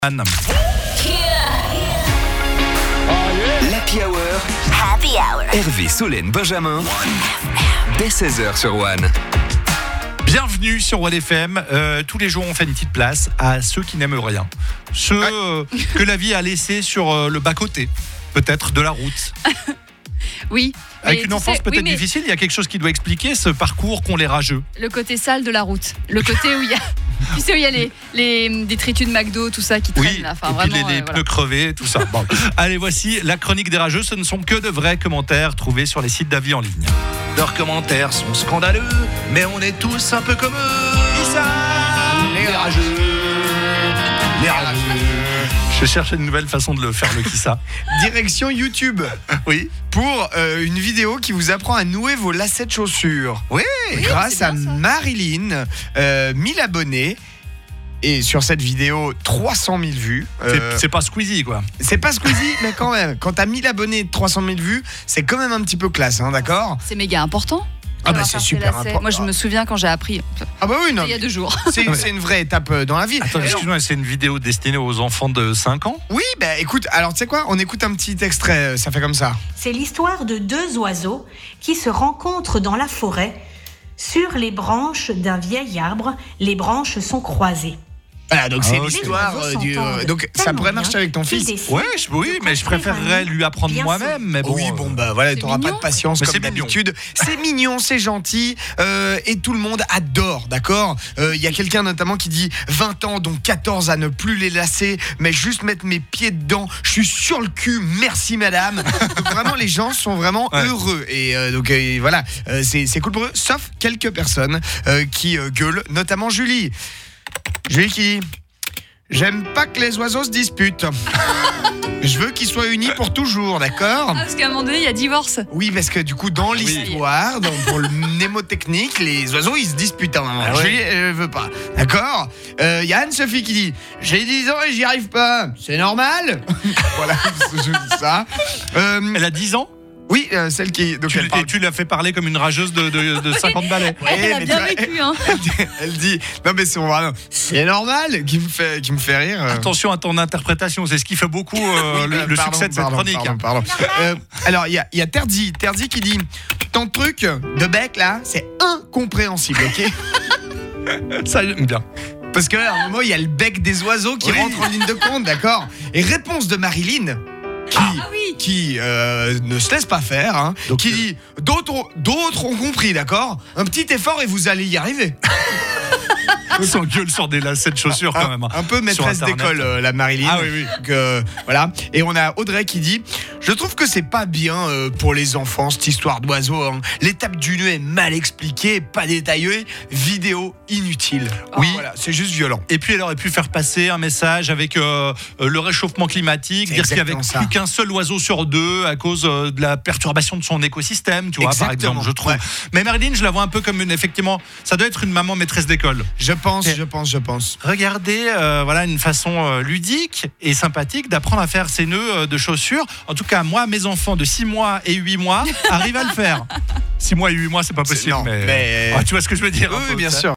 Anne. L'Happy Hour. Happy Hour. Hervé, Solène, Benjamin. Dès 16h sur One. Bienvenue sur One FM. Tous les jours, on fait une petite place à ceux qui n'aiment rien. Ceux que la vie a laissés sur le bas-côté, peut-être, de la route. Oui. Avec une enfance peut-être difficile, il y a quelque chose qui doit expliquer ce parcours qu'ont les rageux. Le côté sale de la route. Le côté où il y a, tu sais, où il y a les détritus de McDo, tout ça qui traînent. Oui, là. Enfin, et puis vraiment, les pneus crevés, tout ça. Bon. Allez, voici la chronique des rageux. Ce ne sont que de vrais commentaires trouvés sur les sites d'avis en ligne. Leurs commentaires sont scandaleux, mais on est tous un peu comme eux. Issa, les rageux. Les rageux. Je cherche une nouvelle façon de le faire, le Kissa. Direction YouTube. Oui. Pour une vidéo qui vous apprend à nouer vos lacets de chaussures. Oui. Grâce à bien, ça. Marilyn, 1000 abonnés. Et sur cette vidéo, 300 000 vues. C'est pas Squeezie, quoi. C'est pas Squeezie, mais quand même. Quand t'as 1000 abonnés et 300 000 vues, c'est quand même un petit peu classe, hein, d'accord ? C'est méga important. Ah bah Savoir c'est faire ses super lacets. important. Moi, je me souviens quand j'ai appris. Ah bah oui, non. Il y a 2 jours. C'est une vraie étape dans la vie. Attends, excuse-moi, c'est une vidéo destinée aux enfants de 5 ans ? Oui, bah écoute, alors tu sais quoi ? On écoute un petit extrait, ça fait comme ça. C'est l'histoire de 2 oiseaux qui se rencontrent dans la forêt. Sur les branches d'un vieil arbre, les branches sont croisées. Voilà, donc c'est ok. l'histoire Les oiseaux du. s'entendent Donc ça tellement pourrait bien marcher avec ton qu'ils fils. décident Ouais, oui, de mais je construire préférerais un nid lui apprendre bien moi-même. Mais bon, Oui, bon bah voilà, t'auras pas mignon. de patience Mais comme c'est mignon. d'habitude. C'est mignon, c'est gentil, et tout le monde adore, d'accord ? Il y a quelqu'un notamment qui dit 20 ans, donc 14 à ne plus les lasser, mais juste mettre mes pieds dedans. Je suis sur le cul, merci madame. Donc vraiment, les gens sont vraiment Ouais. heureux et donc voilà, c'est cool pour eux. Sauf quelques personnes qui gueulent, notamment Julie. Julie qui dit. J'aime pas que les oiseaux se disputent. Je veux qu'ils soient unis pour toujours, d'accord ? Ah, parce qu'à un moment donné, il y a divorce. Oui, parce que du coup, dans l'histoire, pour le mnémotechnique, les oiseaux, ils se disputent à un moment. Ah ouais. Julie, elle veut pas, d'accord ? Il y a Anne-Sophie qui dit « J'ai 10 ans et j'y arrive pas. C'est normal ?» Voilà, je dis ça. elle a 10 ans ? Oui, celle qui... Donc elle parle- Et tu l'as fait parler comme une rageuse de 50 balais. Ouais, Elle a mais bien tu vois, vécu, hein. elle dit non mais c'est normal qui me fait rire. Attention à ton interprétation, c'est ce qui fait beaucoup le Pardon, succès de cette pardon, chronique. pardon. Alors il y a Terzi qui dit ton truc de bec là, c'est incompréhensible, ok ? Ça j'aime bien. Parce qu'à un moment il y a le bec des oiseaux qui Oui. rentre en ligne de compte, d'accord ? Et réponse de Marilyn qui ne se laisse pas faire, hein, Donc, qui dit d'autres ont compris, d'accord ? Un petit effort et vous allez y arriver. On s'engueule sur des lacets de chaussures quand même. Un peu maîtresse Sur Internet. d'école, la Marilyn. Ah oui. Donc, voilà. Et on a Audrey qui dit je trouve que c'est pas bien pour les enfants cette histoire d'oiseaux. Hein. L'étape du nœud est mal expliquée, pas détaillée, vidéo inutile. Oui. Voilà, c'est juste violent. Et puis elle aurait pu faire passer un message avec le réchauffement climatique, C'est dire qu'il y avait exactement ça. plus qu'un seul oiseau sur 2 à cause de la perturbation de son écosystème, tu vois, par Exactement. exemple, je trouve. Ouais. Mais Marilyn, je la vois un peu comme effectivement, ça doit être une maman maîtresse d'école. Je pense. Regardez, voilà une façon ludique et sympathique d'apprendre à faire ses nœuds de chaussures. En tout cas, moi, mes enfants de 6 mois et 8 mois arrivent à le faire. 6 mois et 8 mois, c'est pas possible. Non, mais- tu vois ce que je veux dire. Oui, un peu, bien ça. sûr.